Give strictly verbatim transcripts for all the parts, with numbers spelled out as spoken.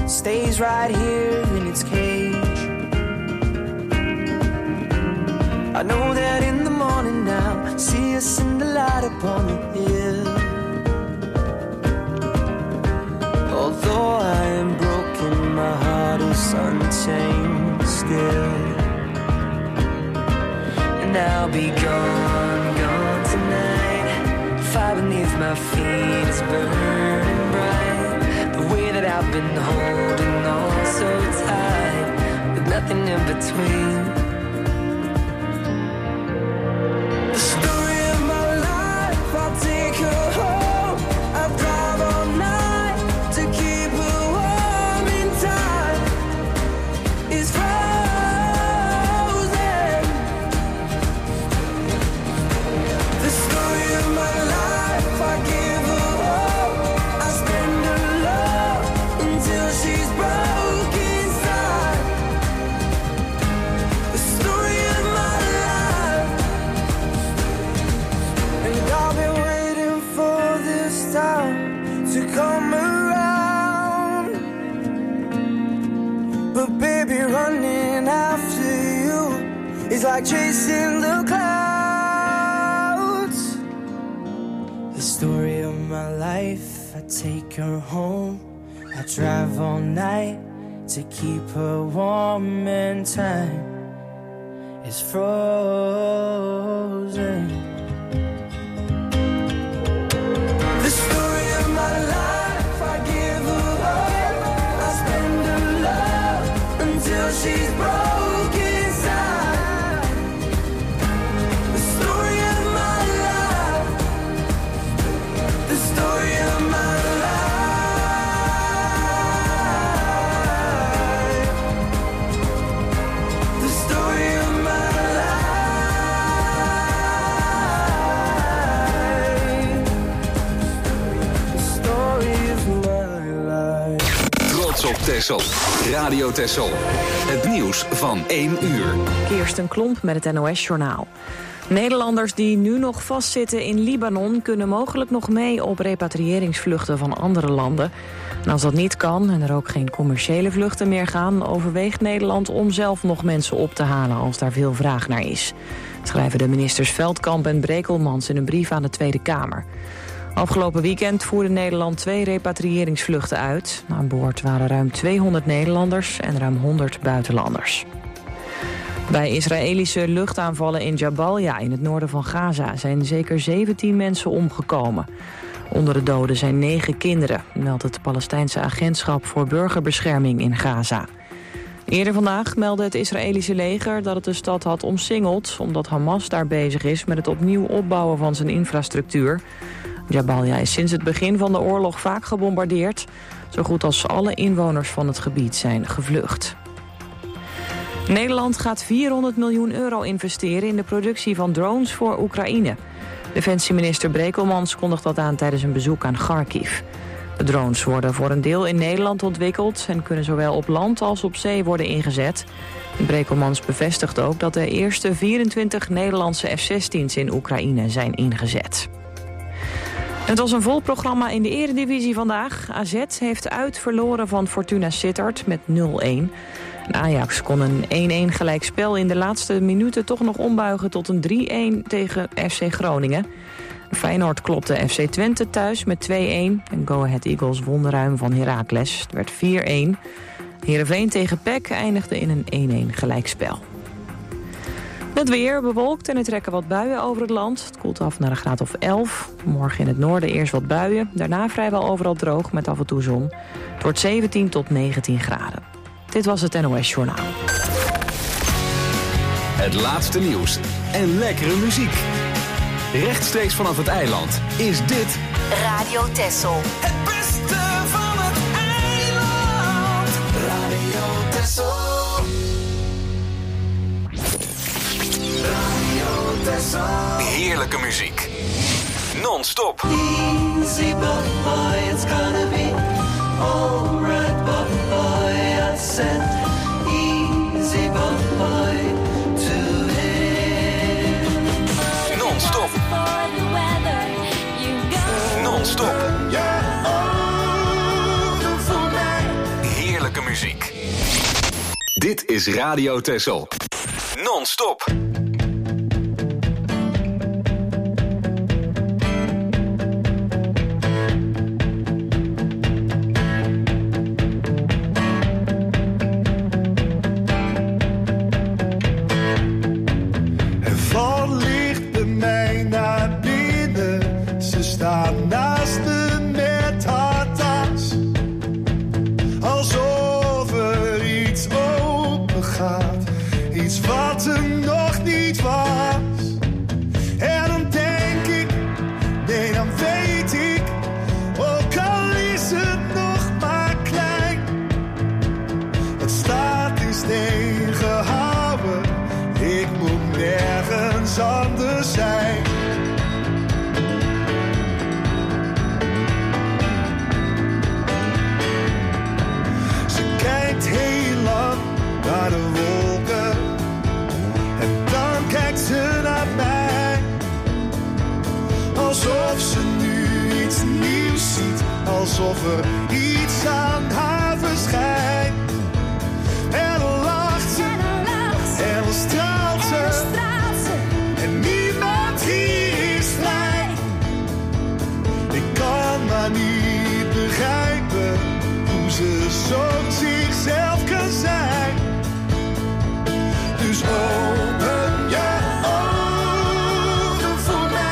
stays right here in its cage. I know that in the morning now, see us in the light upon the hill. Although I am broken, my heart is unchained still. And I'll be gone, gone tonight. Fire beneath my feet is burning bright. The way that I've been holding on so tight, with nothing in between. The story of my life, I'll take her home. I'll drive all night to keep her warm in time. It's frozen. The story of my life, I give her hope. I spend her love until she's broke inside. The story of my life. And I've been waiting for this time to come around. But baby, running after you is like chasing the clouds. The story of my life, I take her home. I drive all night to keep her warm and time is frozen. The story of my life, I give her hope. I spend her love until she's broke inside. The story of my life. The story of my life. The story of my life. The story of my life. Trots op Texel. Radio Texel. Het nieuws van één uur. Kirsten Klomp met het N O S-journaal. Nederlanders die nu nog vastzitten in Libanon kunnen mogelijk nog mee op repatriëringsvluchten van andere landen. En als dat niet kan en er ook geen commerciële vluchten meer gaan, overweegt Nederland om zelf nog mensen op te halen als daar veel vraag naar is. Schrijven de ministers Veldkamp en Brekelmans in een brief aan de Tweede Kamer. Afgelopen weekend voerde Nederland twee repatriëringsvluchten uit. Aan boord waren ruim tweehonderd Nederlanders en ruim honderd buitenlanders. Bij Israëlische luchtaanvallen in Jabalia in het noorden van Gaza zijn zeker zeventien mensen omgekomen. Onder de doden zijn negen kinderen, meldt het Palestijnse agentschap voor burgerbescherming in Gaza. Eerder vandaag meldde het Israëlische leger dat het de stad had omsingeld, omdat Hamas daar bezig is met het opnieuw opbouwen van zijn infrastructuur. Jabalia is sinds het begin van de oorlog vaak gebombardeerd. Zo goed als alle inwoners van het gebied zijn gevlucht. Nederland gaat vierhonderd miljoen euro investeren in de productie van drones voor Oekraïne. Defensieminister Brekelmans kondigt dat aan tijdens een bezoek aan Kharkiv. De drones worden voor een deel in Nederland ontwikkeld en kunnen zowel op land als op zee worden ingezet. Brekelmans bevestigt ook dat de eerste vierentwintig Nederlandse F zestien's in Oekraïne zijn ingezet. Het was een vol programma in de Eredivisie vandaag. A Z heeft uit verloren van Fortuna Sittard met nul-een. Ajax kon een één-één gelijkspel in de laatste minuten toch nog ombuigen tot een drie-een tegen F C Groningen. Feyenoord klopte F C Twente thuis met twee-een. En Go Ahead Eagles won ruim van Heracles. Het werd vier-een. Heerenveen tegen P E C eindigde in een één-één gelijkspel. Het weer bewolkt en er trekken wat buien over het land. Het koelt af naar een graad of elf. Morgen in het noorden eerst wat buien. Daarna vrijwel overal droog met af en toe zon. Het wordt zeventien tot negentien graden. Dit was het N O S-journaal. Het laatste nieuws en lekkere muziek. Rechtstreeks vanaf het eiland is dit Radio Texel. Het beste van het eiland. Radio Texel. Radio Texel. heerlijke muziek. Non-stop. Easy boy, it's gonna be alright boy, I said easy boy to him. Non-stop. Non-stop. Dit is Radio Texel. Non-stop. Alsof er iets aan haar verschijnt. En dan lacht ze, en dan straalt ze, en niemand hier is vrij. Ik kan maar niet begrijpen hoe ze zo zichzelf kan zijn. Dus open je ogen voor mij.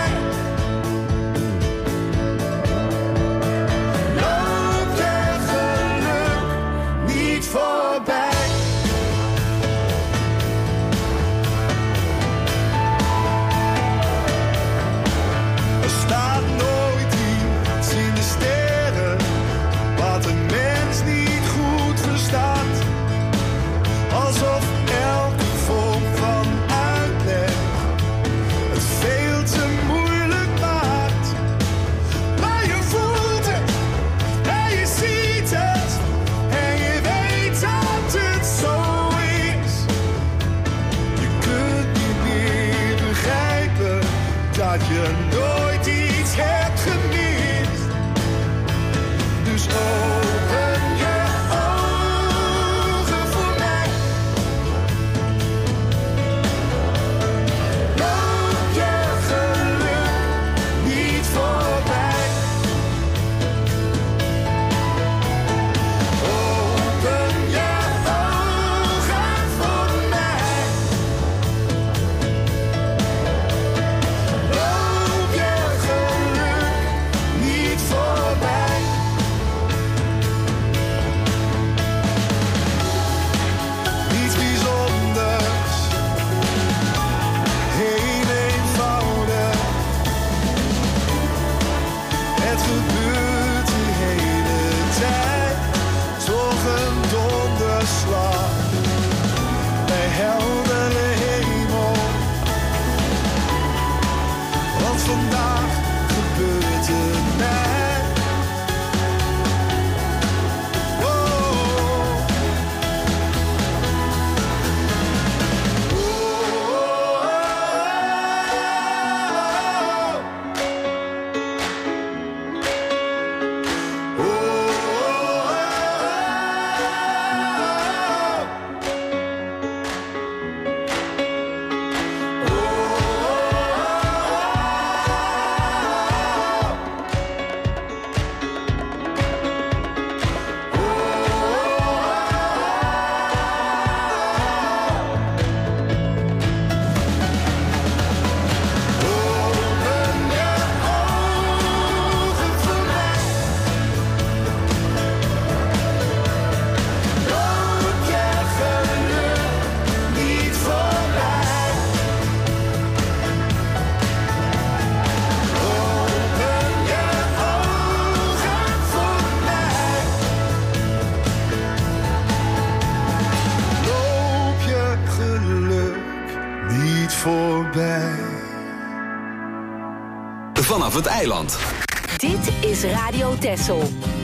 Je nooit iets hebt gemist. Dus open je ogen voor mij. Loop je geluk niet voorbij. Open je ogen voor mij. Vanaf het eiland. Dit is Radio Texel.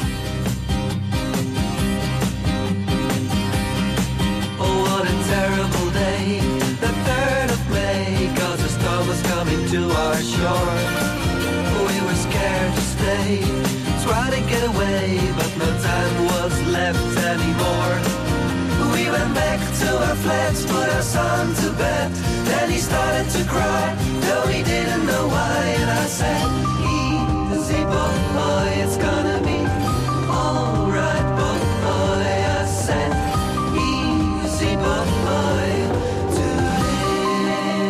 Oh, what a terrible day, the third of May, 'cause the storm was coming to our shore. We were scared to stay, tried to get away, but no time was left anymore. We went back to cry, though he didn't know why. And I said, easy boy, it's gonna be alright boy. I said, easy boy, today.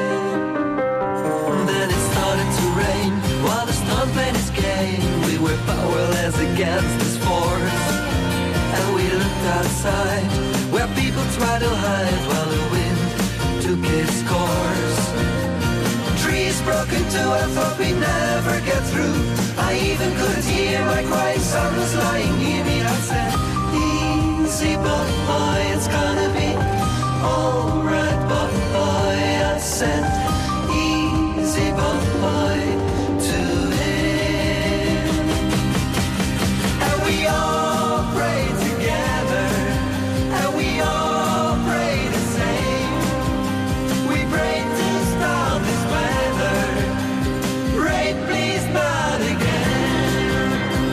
Then it started to rain while the storm played its game. We were powerless against this force, and we looked outside where people tried to hide while the wind took its course. Trees broke into, I thought we'd never get through. I even couldn't hear my crying son was lying near me. I said, easy boy, it's gonna be alright boy. I said, easy boy, to him. And we all prayed together, and we all prayed the same. We prayed to stop this weather, rain please not again.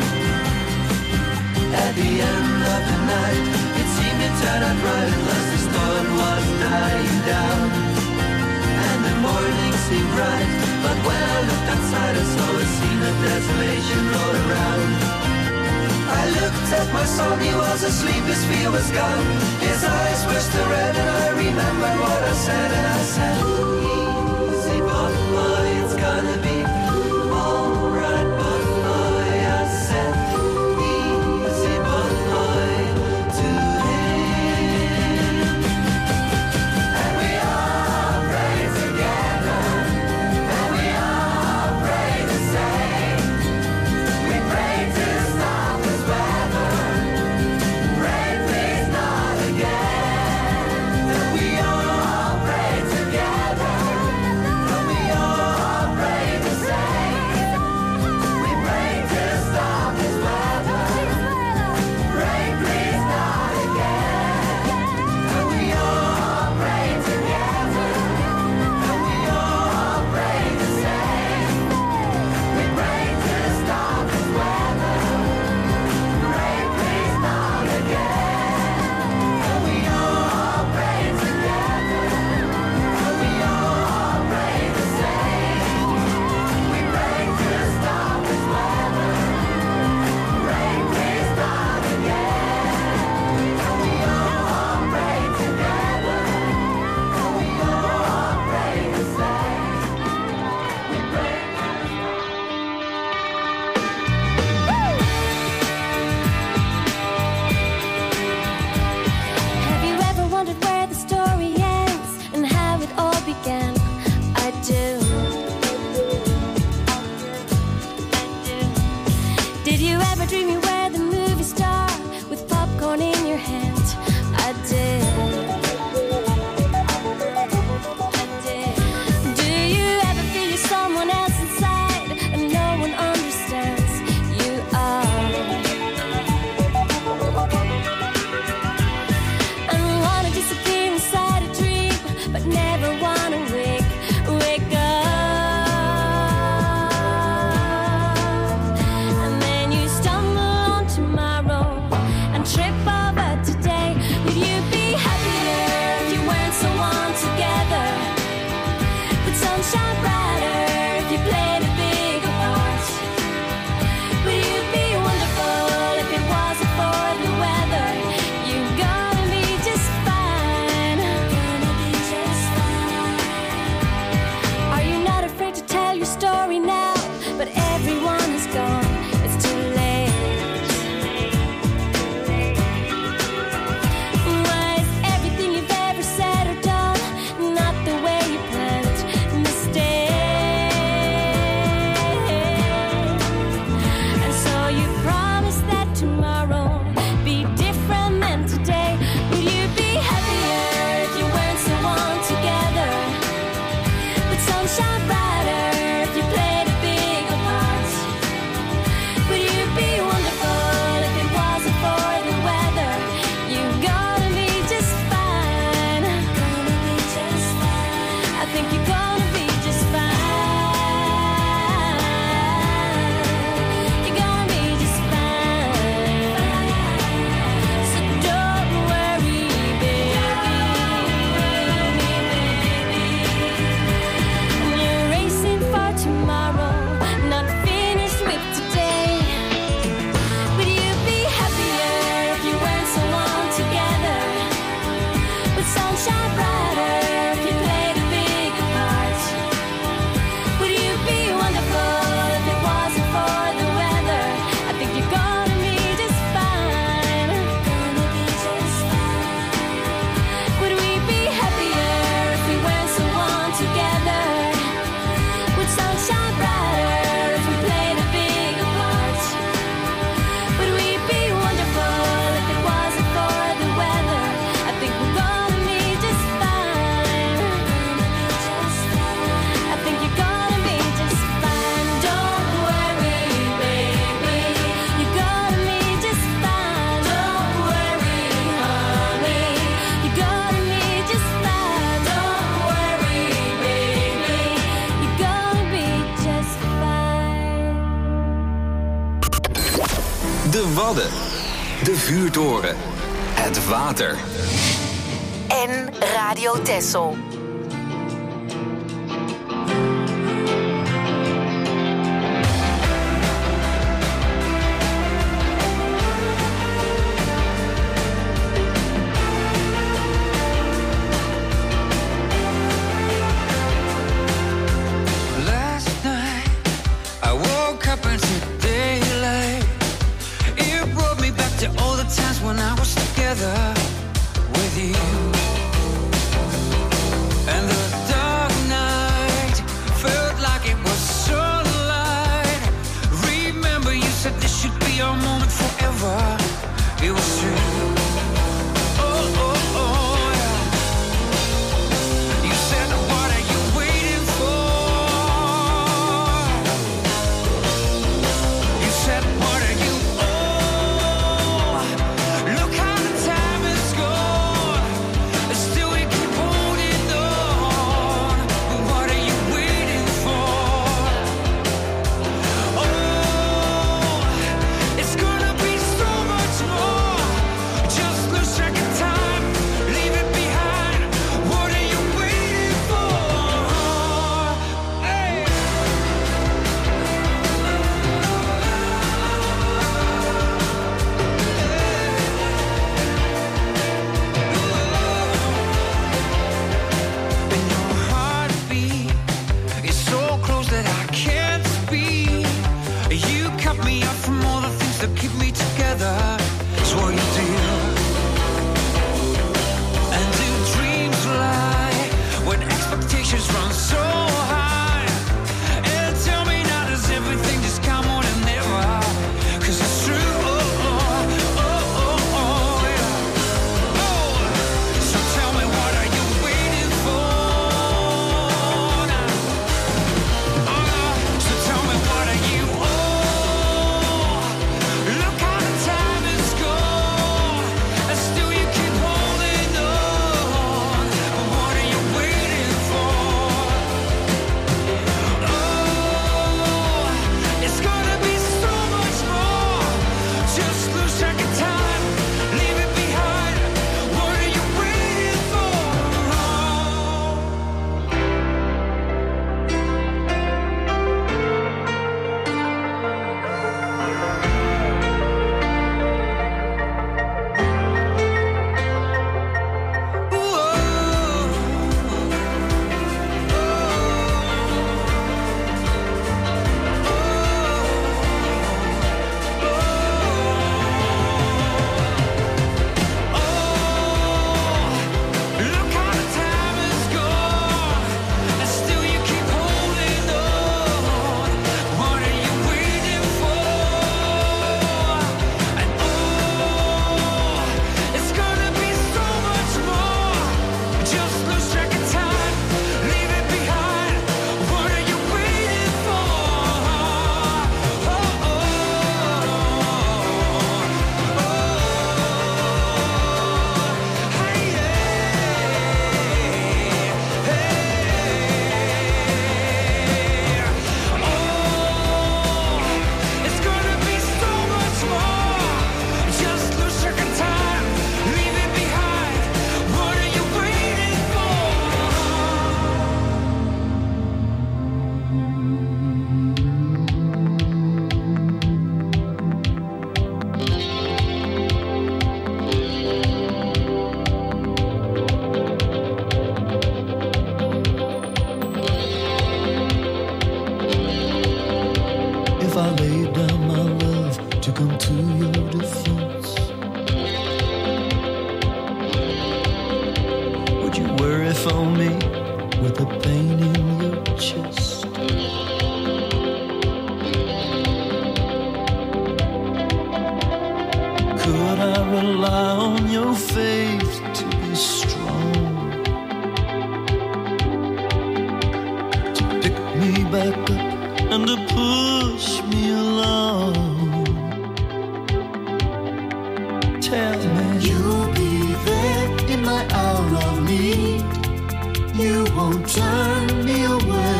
At the end of the night, it seemed to turn out right unless the storm was dying down, and the morning seemed bright. But when I looked outside, I saw a scene of desolation all around. I looked at my son, he was asleep, his fear was gone. His eyes were still red, and I remembered what I said. And I said, easy boy, it's gonna be alright boy. I said, easy boy, to him. And we all prayed together, and we all prayed the same. We prayed to stop this weather, rain please not again. And we all prayed together, De Wadden. De vuurtoren. Het water. En Radio Texel. When I was together with you, and the dark night felt like it was sunlight. Remember you said this should be our moment forever. It was true. Oh, oh, oh, yeah. You said, what are you waiting for? You said, what are you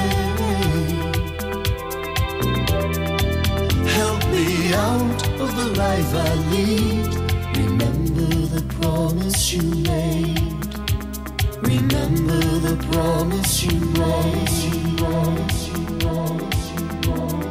out of the life I lead. Remember the promise you made. Remember the promise you made. You promise, you promise, you promise.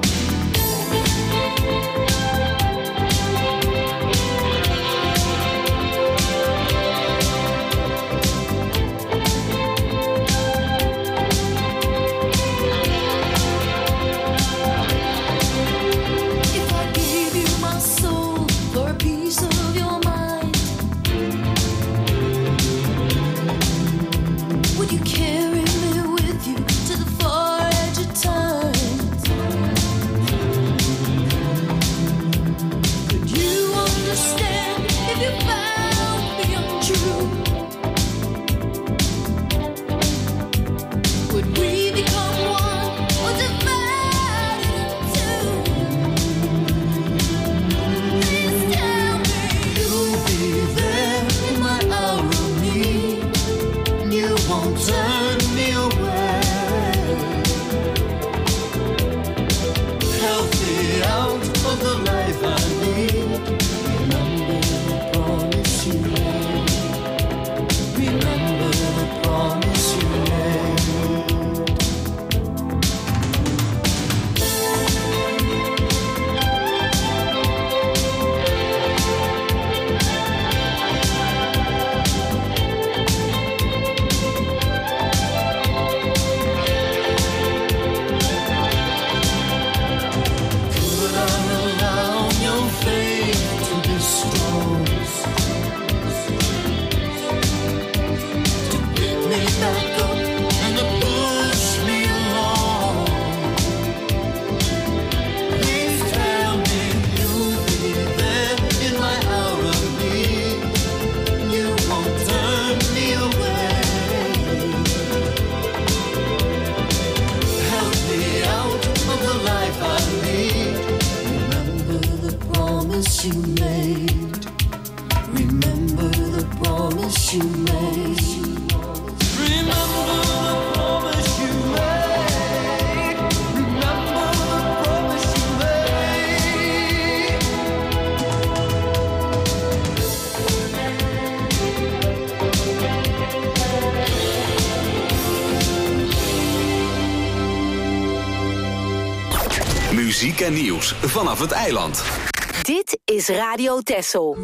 Muziek en nieuws vanaf het eiland. Dit is Radio Texel.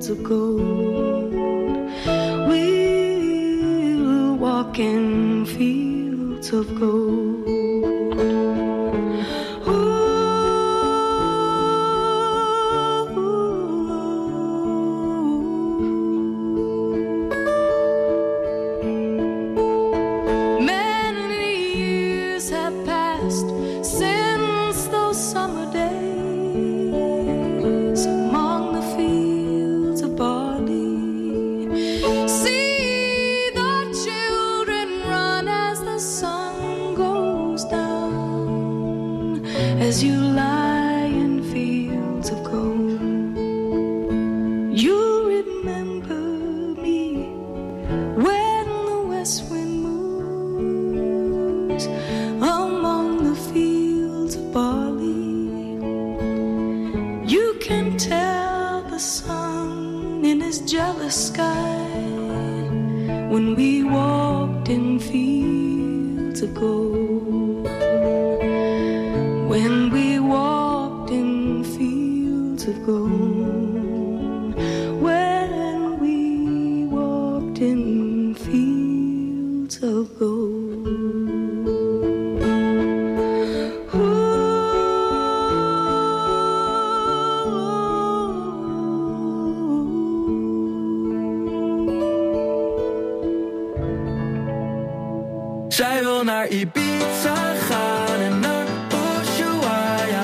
fields of gold. We'll walk in fields of gold. As you lie in fields of gold, you remember me when the west wind moves among the fields of barley. You can tell the sun in his jealous sky when we walked in fields of gold. When we walked in fields of gold, when we walked in fields of gold. Zij wil naar Ibiza gaan en naar Ushuaia.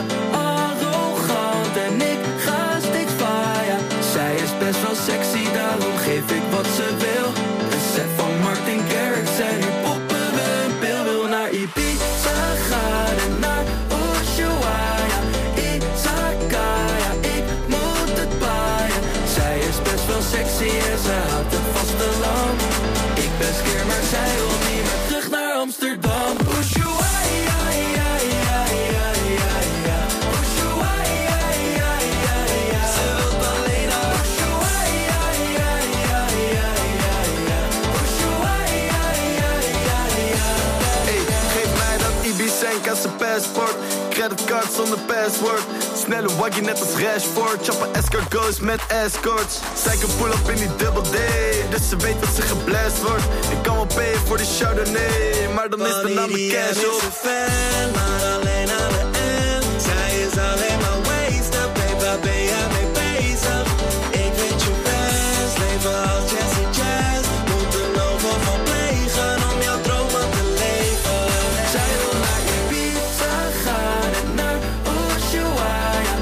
Arrogant en ik ga steeds vaaien. Zij is best wel sexy, daarom geef ik wat ze wil. Een set van Martin Garrix en nu poppen we een pil. Wil naar Ibiza gaan en naar Ushuaia. Izakaya, ik moet het paaien. Zij is best wel sexy en ze houdt het vasteland. Ik ben skeer, maar zij wil niet meer terug naar Amsterdam. Ushuaia, ja, ja, ja, ja, ja. Ushuaia, ja, ja, ja. Ze wilt alleen naar Ushuaia, ja, ja, ja, ja, ja. Ushuaia, ja, ja, ja. Hey, geef mij dat Ibicenk als een paspoort. Creditcard zonder password. Snelle waggie net als Rashford. Chappen escargots met escorts. Zij kan pull up in die double D, dus ze weet dat ze geblast wordt. Ik kan wel payen voor die Chardonnay, maar dan is de naam mijn cash op. Is een fan, maar alleen aan de end. Zij is alleen maar wasted, baby, ben jij mee bezig? Ik vind je best, leven als Jessie Jazz. Moet er nog wat van plegen om jouw dromen te leven. Zij wil naar Ibiza gaan en naar Ushuaia.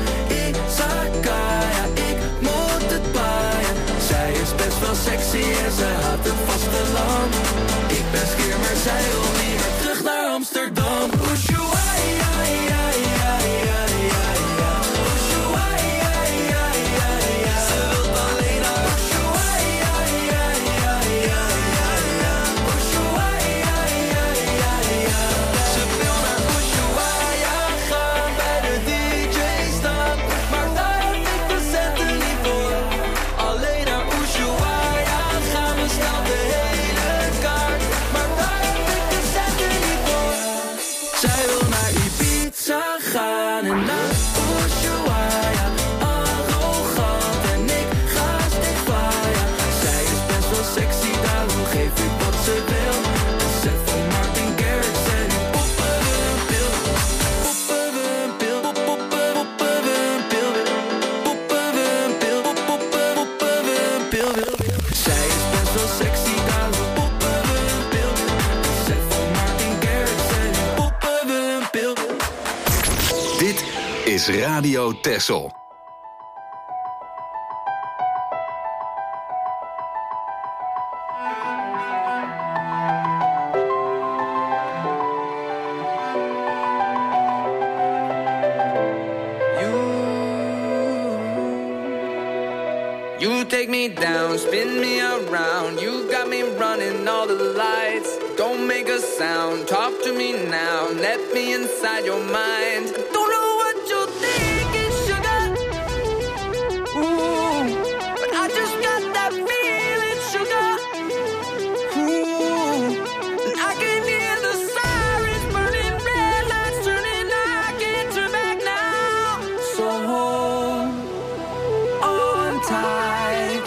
Izakaya, ik moet het paaien. Zij is best wel sexy en ze houdt het vasteland. Ik ben skeer, maar zij wil niet meer terug naar Amsterdam. Ushuaia, ja, ja, ja, ja, ja. Ushuaia, ja, ja, ja. Ze wilt alleen naar Ushuaia, ja, ja, ja, ja, ja. Ushuaia, ja, ja, ja. Ze wil naar Ushuaia gaan, bij de D J staan. Maar daar heb ik de centen niet voor. Alleen naar Ushuaia gaan we snel de hele kaart. Maar daar heb ik de centen niet voor. Zij wil naar Ibiza gaan en naar Ushuaia. Arrogant en ik ga steeds vaaien. Zij is best wel sexy, daarom geef ik wat ze wil. Een set van Martin Garrix en nu poppen we een pil. Poppen we een pil, pop, poppen, poppen we een pil. Poppen we een pil, pop, poppen, poppen we een pil. Zij is best wel sexy, daarom poppen we een pil. Een set van Martin Garrix en nu poppen we een pil. Dit is Radio Texel. You take me down, spin me around. You got me running all the lights. Don't make a sound, talk to me now. Let me inside your mind. Don't know what you're thinking, sugar. Ooh, but I just got that feeling, sugar. Ooh, and I can hear the sirens burning, red lights turning. I can't turn back now. So hold on tight.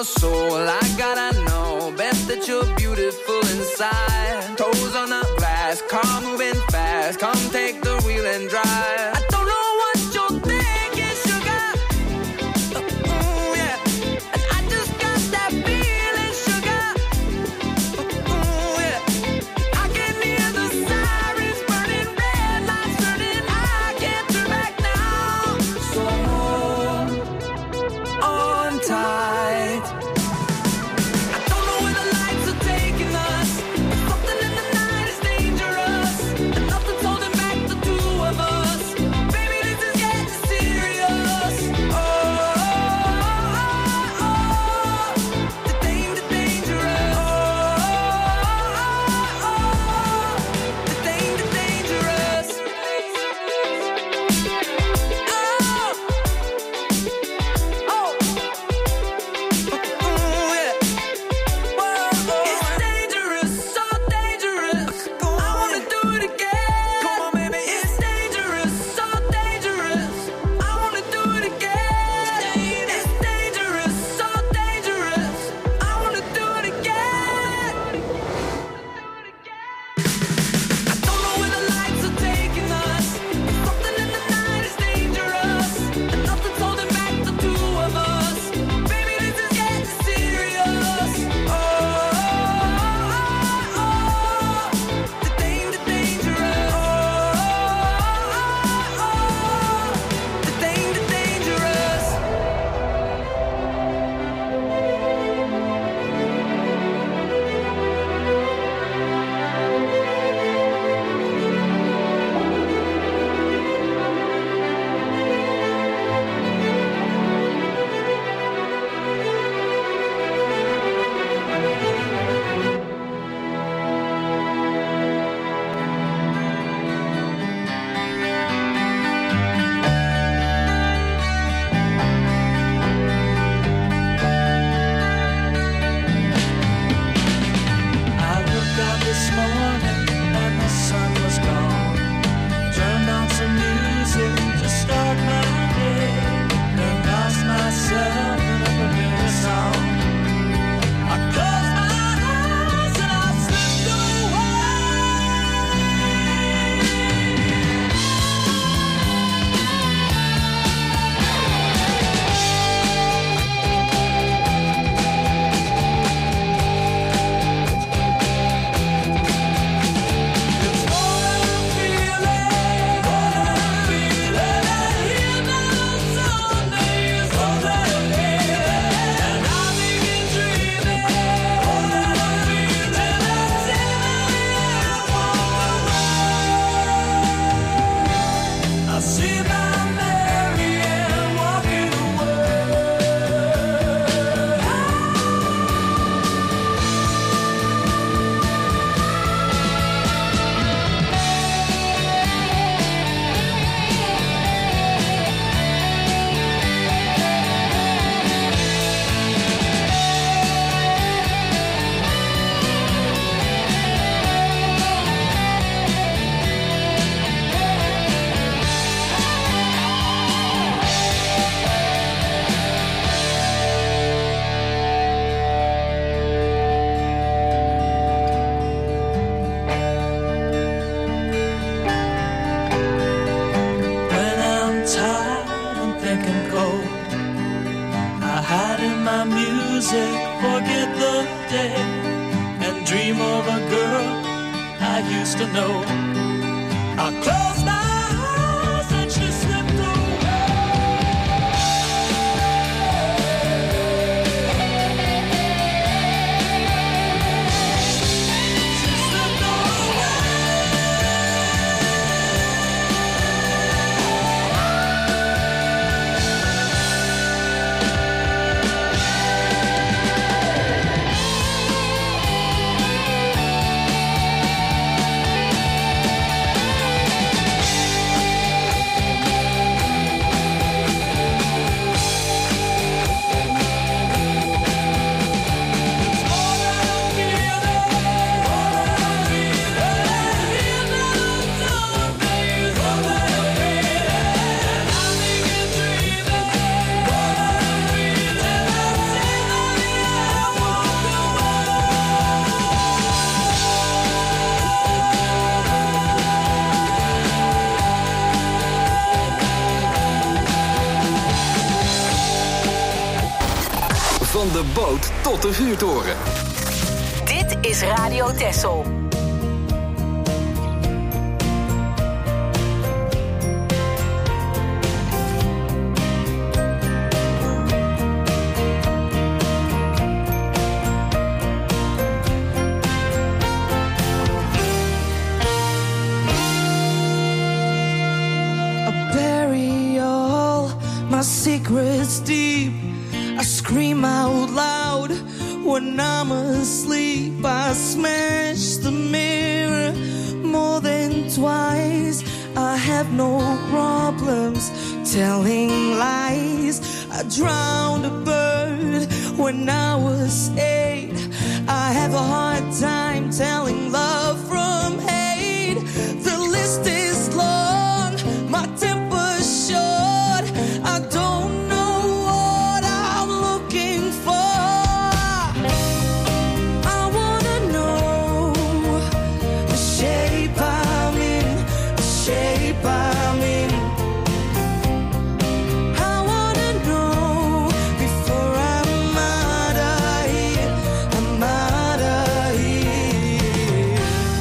your soul, I gotta know. Best that you're beautiful inside. Toes on the glass, car moving fast. Come take the wheel and drive. I don't know what you're thinking, sugar. Uh, ooh, yeah. And I just got that feeling, sugar. Uh, ooh, yeah. I can hear the sirens burning, red lights turning. I can't turn back now. So hold on tight. I don't know where the lights are taking us. Something in the night is dangerous, and nothing's holding back the two of us. Baby, this is getting serious. Oh, oh, oh, oh. The danger, dangerous. Oh, oh, oh. The danger, dangerous. Oh, oh. Ooh, yeah. It's dangerous, so dangerous. I wanna do it again. Come on, baby. It's dangerous, so dangerous. I wanna do it again. It's dangerous, so dangerous. I wanna do it again. I don't know where the lights are taking us. Something in the night is dangerous, and nothing's holding back the two of us. Baby, this is getting serious. Oh, oh, oh, oh. The danger, dangerous. Oh, oh, oh. The danger, dangerous. I woke up this morning and the sun was gone. Turned on some music to start my day, and lost myself in a familiar song. I closed my eyes and I slipped away. It's more than a feeling, more than a feeling. I hear the Sundays, more than a feeling. And I begin dreaming, more than a feeling. That's it, I walk away. I see my Marianne walking away. When I'm tired and thinking cold, I hide in my music, forget the day, and dream of a girl I used to know. I close my eyes and she slipped away. She slipped away. Van de boot tot de vuurtoren. Dit is Radio Texel. Secrets deep, I scream out loud when I'm asleep. I smash the mirror more than twice. I have no problems telling lies. I drowned a bird when I was eight. I have a hard time telling love from hate. The list is long, my temper's short. I don't know what I'm looking for. I wanna know the shape I'm in, the shape I'm in. I wanna know before I'm out of here, I'm out of here.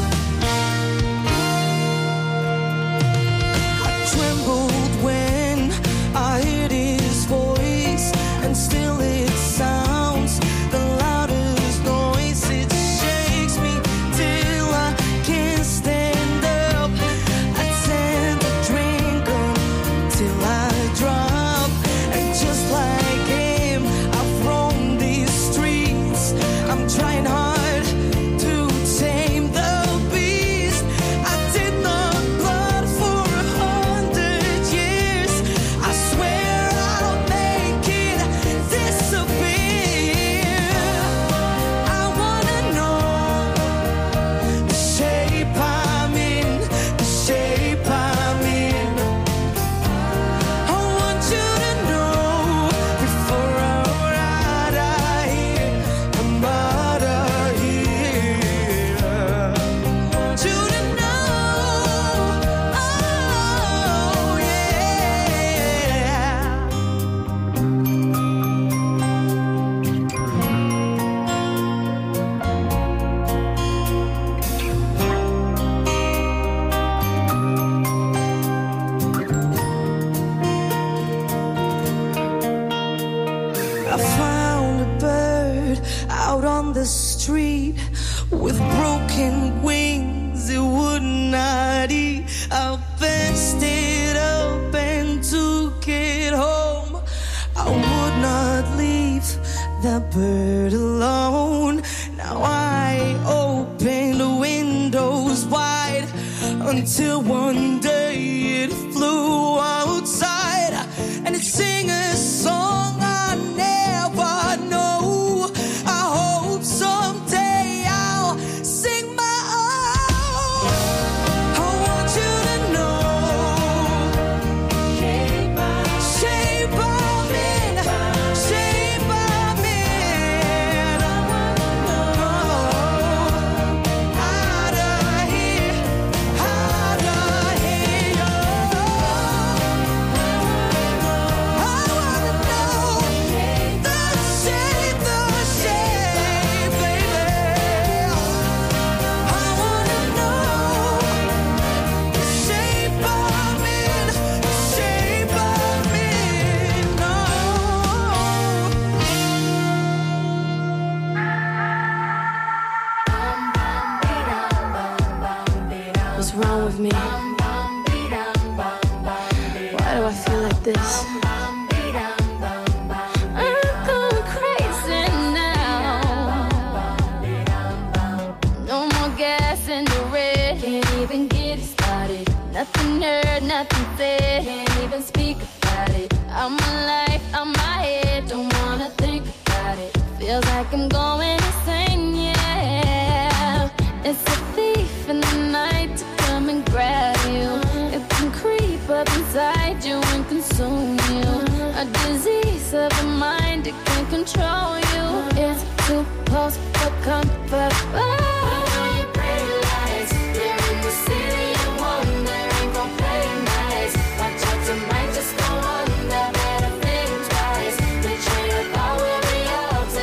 I trembled when I heard his voice, and still it sounds the loudest noise. It shakes me till I can't stand up. I tend to drink until I drop, and just like him, I've roamed these streets. I'm trying hard to tame the beast. I did not blood for a hundred years. I swear I'll make it disappear. I wanna know the shape I'm in, the shape I'm in. I want you to know before I'm out of here, I'm out of here. I want you to know, oh yeah. I found a bird out on the street with broken wings. It would not eat. I fenced it up and took it home. I would not leave that bird alone. Now I open the windows wide until one day it flew outside and it sang a song I never know. I hope someday I'll sing my own. I want you to know, shape I'm in, shape I'm in. I wanna know, out of here, out of here. I wanna know the shape, the shape, baby. I wanna know the shape I'm in, the shape I'm in. No. What's wrong with me? Why do I feel like this? I'm going crazy now. No more gas in the red. Can't even get it started. Nothing heard, nothing said. Can't even speak about it. I'm alive, I'm my head. Don't wanna think about it. Feels like I'm going insane, yeah. It's a thief in the night to come and grab you. It can creep up inside you and consume you. A disease of the mind, it can control you. It's too close for comfort. Oh. Tonight just go on, that better think twice. The train of thought will be all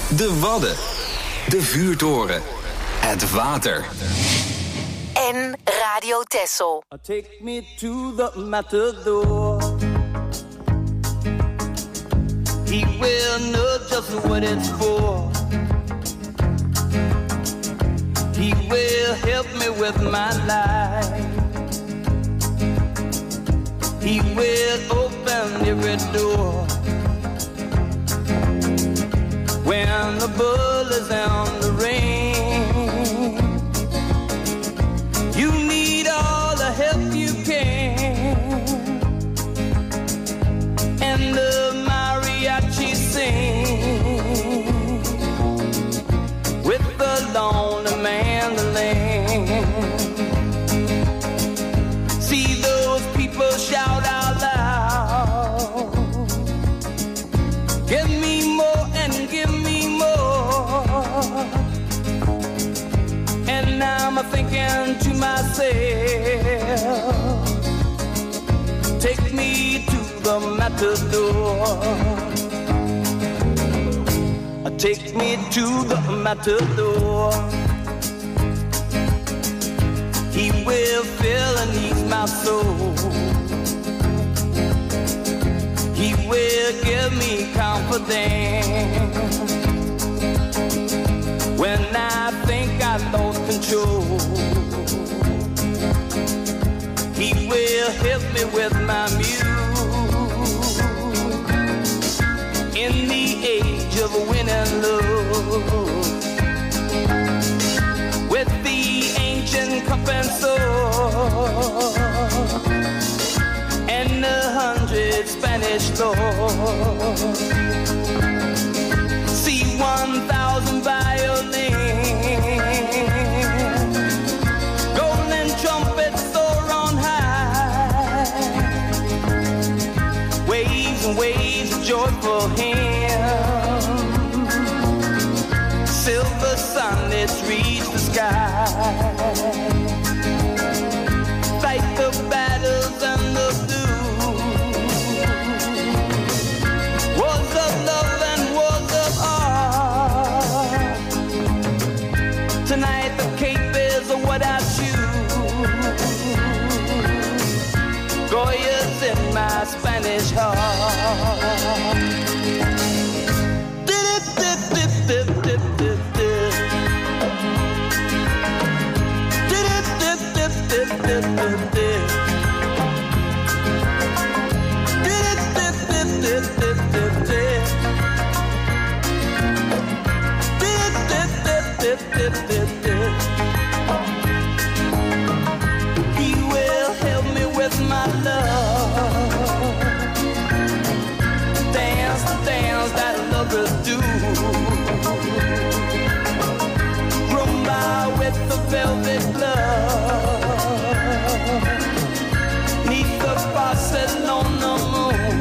De Wadden. De vuurtoren. Het water. En Radio Texel. Take me to the matador. He will know just what it's for. He will help me with my life. He will open every door. When the bull is on the rain, you need all the help you can. And the mariachi sing with the lonely mandolin. See those people shout out loud, give me more and give me more. And I'm thinking to myself, take me to the matador. Take me to the matador. He will fill and ease my soul. He will give me confidence when I think I lost control. He will help me with my muse in the age of winning love, with the ancient cup and sword and a hundred Spanish lords. See one thousand violins, golden trumpets soar on high, waves and waves of joyful hymns, silver sunlets reach the sky, fight the battles and the blues, wars of love and wars of art. Tonight the cape is what I choose, Goya's in my Spanish heart. He will help me with my love, dance the dance that lovers do, rumba with the velvet glove, neath the Barcelona moon.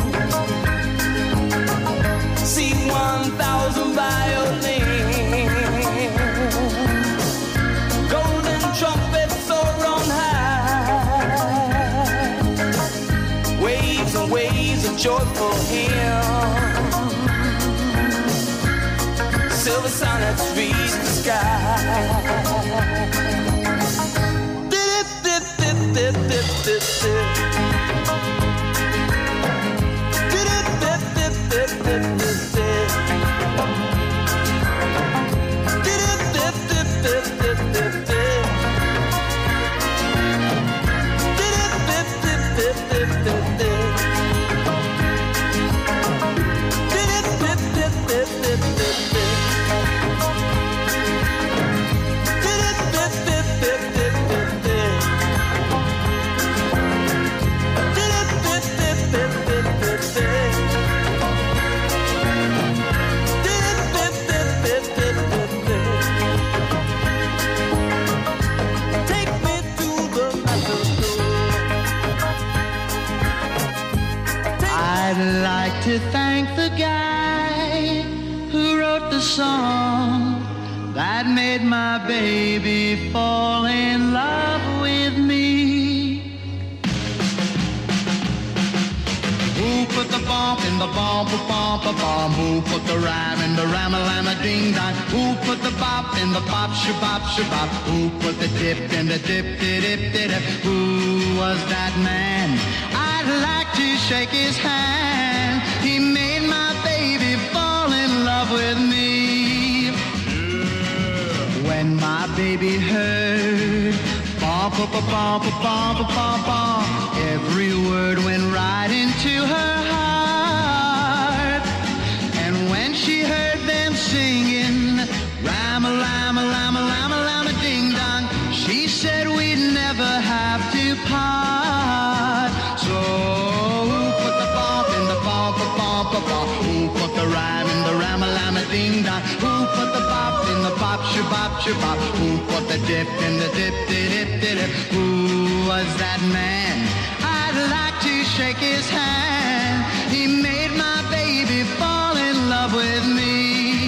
See one thousand violins, golden trumpets soar on high, waves and waves of joyful hymns, silver sonnets reach the sky. Dip, dip, dip, dip, dip, dip, dip. Dip, dip, dip, dip, dip, dip, dip. Dip, dip, dip, dip, dip, dip, dip. Dip, dip, dip, dip, dip, dip, dip. Dip, dip, dip, dip, dip, dip, dip. I'd like to thank the guy who wrote the song that made my baby fall in love with me. Who put the bump in the bump a bump a bump? Who put the rhyme in the ram-a-lam-a ding dong? Who put the bop in the bop shabop shabop? Who put the dip in the dip dip dip dip? Who was that man? I'd like to shake his hand. He made my baby fall in love with me. When my baby heard bump a bump a bump a bump bump, every word went right into her heart. And when she heard them singing ram-a-lam-a-lam-a-lam-a-lam-a-lam-a-ding-dong, she said we'd never have to part. So who put the bump in the bump a bump a bump? Who put the rhyme in the ram-a-lam-a-ding-dong? Who put the bop in the bop shabop shabop? Who put the dip in the dip dip dip dip? Who was that man? I'd like to shake his hand. He made my baby fall in love with me.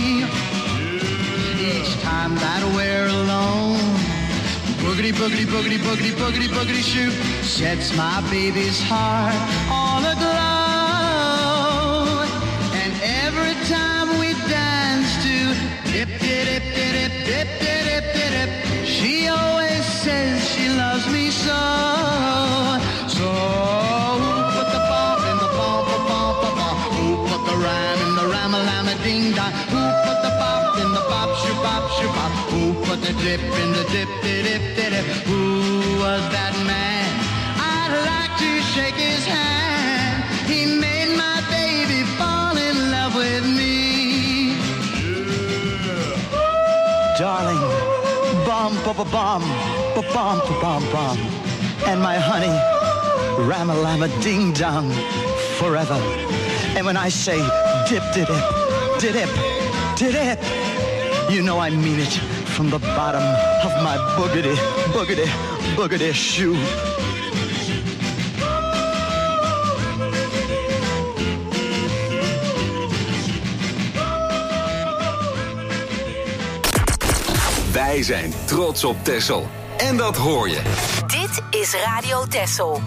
Each time that we're alone, boogity boogity boogity boogity boogity boogity shoot sets my baby's heart all aglow. And every time we dance to dip dip dip dip dip dip dip, she always says she loves me so. So who put the bump in the bump a bump a bump? Who put the rhyme in the ram-a-lam-a-ding-dong? Who put the bop in the bop shabop shabop? Who put the dip in the dip dip dip dip? Who was that man? I'd like to shake his hand. He made my baby fall in love with me. Darling, bum ba ba bum ba bum ba bum bum, and my honey, ram-a-lam-a ding dong forever. And when I say dip dip dip dip dip, you know I mean it from the bottom of my boogity boogity boogity shoe. Wij zijn trots op Texel. En dat hoor je. Dit is Radio Texel.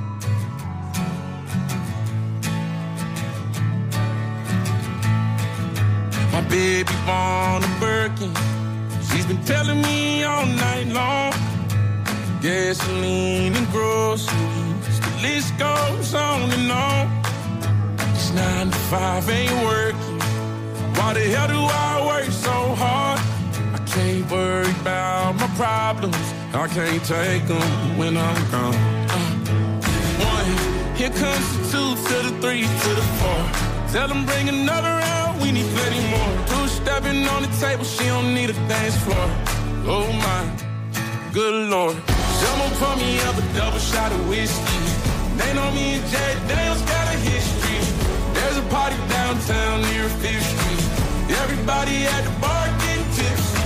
My baby born a Birkin. She's been telling me all night long. Gasoline and groceries, the list goes on and on. This nine to five ain't working. Why the hell do I work so hard? I can't worry about my problems. I can't take them when I'm gone. Uh, one, here comes the two to the three to the four. Tell them bring another round, we need plenty more. Two stepping on the table, she don't need a dance floor. Oh my, good Lord. Someone pour me up a double shot of whiskey. They know me and Jay Daniels got a history. There's a party downtown near Fifth Street. Everybody at the bar getting tipsy.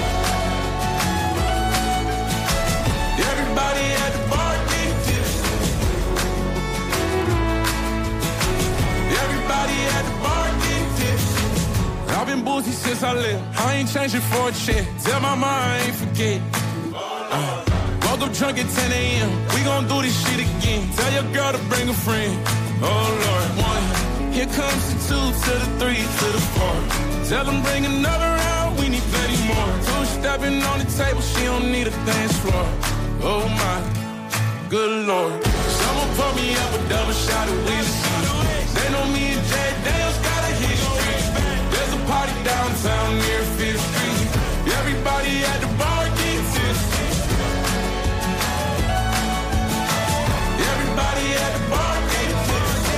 Everybody at the bar getting tipsy. Everybody at the bar getting tipsy. I've been boozy since I left. I ain't changing for a check. Tell my mom I ain't forget. Uh, woke up drunk at ten a.m. We gon' do this shit again. Tell your girl to bring a friend. Oh Lord, one. Here comes the two to the three to the four. Tell them bring another round, we need plenty more. Two stepping on the table, she don't need a dance floor. Oh my, good Lord. Someone pour me up a double shot of whiskey. They know me and Jay Daniels got a history. There's a party downtown near Fifth Street. Everybody at the bar getting tipsy. Everybody at the bar getting tipsy.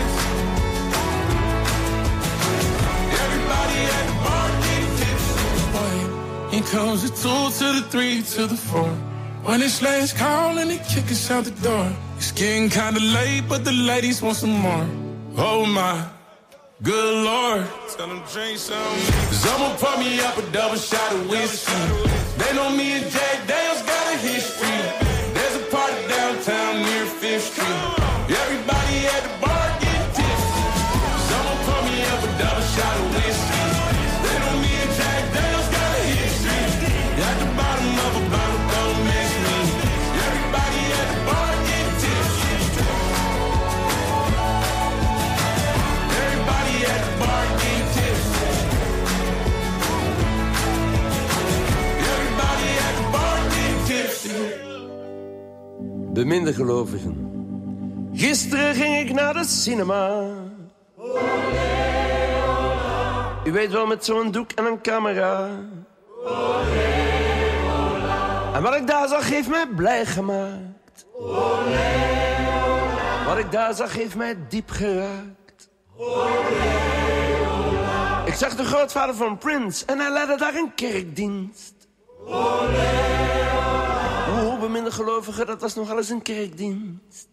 Everybody at the bar getting tipsy. Here comes the two to the three to the four. When it's last call and they kick us out the door. It's getting kinda late, but the ladies want some more. Oh my, good Lord. Tell them drink some. Someone pour me up a double shot of whiskey. They know me and Jay Daniels got a history. There's a party downtown near Fifth Street. Everybody at the bar getting tipsy. Someone pour me up a double shot of whiskey. They know me and Jay Daniels got a history. At the bottom of a bottle, don't miss me. Everybody at the bar getting tipsy. Beminde gelovigen. Gisteren ging ik naar de cinema. U weet wel, met zo'n doek en een camera. En wat ik daar zag heeft mij blij gemaakt. Wat ik daar zag heeft mij diep geraakt. Ik zag de grootvader van Prince en hij leidde daar een kerkdienst. Hoe beminde gelovigen, dat was nogal eens een kerkdienst.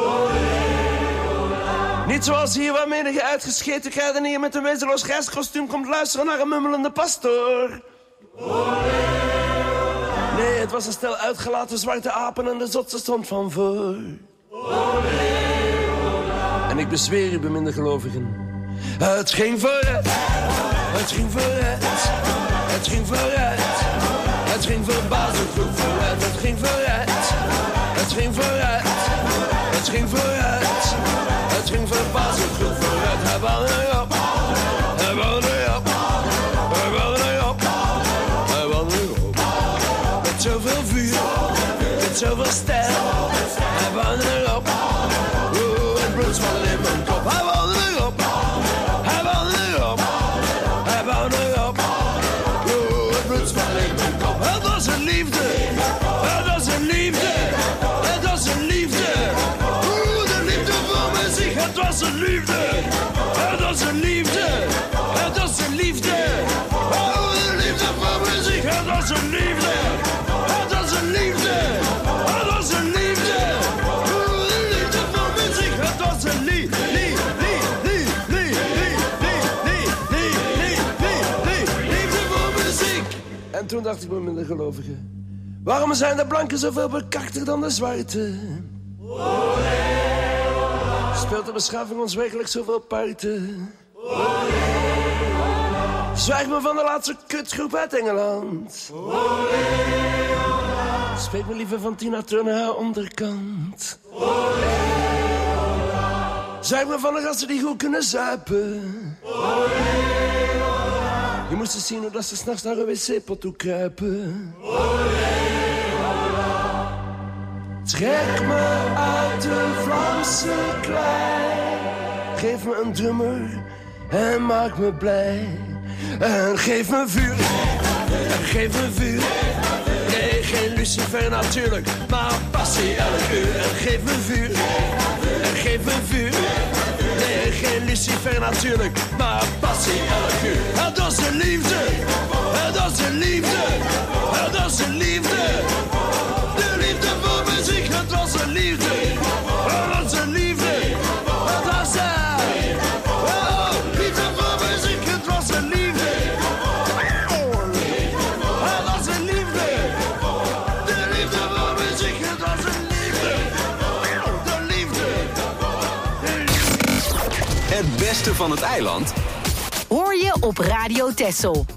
Niet zoals hier waar menige uitgescheten kruidenier met een wezenloos grijskostuum komt luisteren naar een mummelende pastoor. Nee, het was een stel uitgelaten zwarte apen en de zotse stond van voor. En ik bezweer u, beminde gelovigen, het ging vooruit, het ging vooruit, het ging vooruit, het ging verbazend goed vooruit, het ging vooruit, het ging vooruit, het ging vooruit, het ging verbazend goed vooruit. Hij wou erop, hij wou erop, hij wou erop, hij wou erop. Met zoveel vuur, met zoveel stijl, hij wou erop. Oeh, het bloed zwol in mijn kop. Hij wou erop, hij wou erop, hij wou erop. Oeh, het bloed zwol in mijn kop. Het was een liefde, het was een liefde, het was een liefde. Oeh, de liefde voor muziek. Het was een liefde, het was een liefde, het was een liefde. Oh, de liefde voor muziek. Het was een liefde, het was een liefde, het was een liefde. Oeh, de liefde voor muziek. Het was een liefde, liefde, liefde, liefde, liefde, liefde, liefde voor muziek. En toen dacht ik, beminde gelovigen, waarom zijn de blanken zoveel bekakter dan de zwarte? Speelt de beschaving ons werkelijk zoveel parten? Zwijg me van de laatste kutgroep uit Engeland. Spreek me liever van Tina Turner haar onderkant. Zwijg me van de gasten die goed kunnen zuipen. Je moest eens zien hoe dat ze s'nachts naar een wc-pot toe kruipen. Trek me uit de Vlaamse klei. Geef me een drummer en maak me blij. En geef me vuur, en geef me vuur. Nee, geen Lucifer natuurlijk, maar passie elk uur. En geef me vuur, en geef me vuur. Nee, geen Lucifer natuurlijk, maar passie elk uur. Het was een liefde, het was een liefde, het was een liefde. De liefde voor muziek, het was een liefde, het was een liefde. Het was een, oh, liefde voor muziek, het was een liefde. Het was een liefde, de liefde voor muziek, het was een liefde. De liefde, de liefde. Het beste van het eiland Hoor je op Radio Texel.